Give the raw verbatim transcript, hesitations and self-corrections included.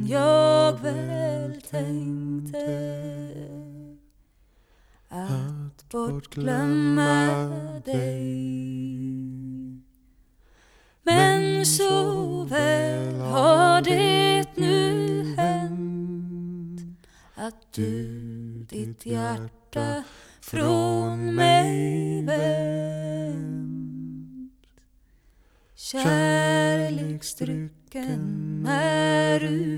jag väl tänkte att bortglömma dig. Men så väl har det nu hänt att du ditt hjärta från mig vänt. Kärleksdrycken är du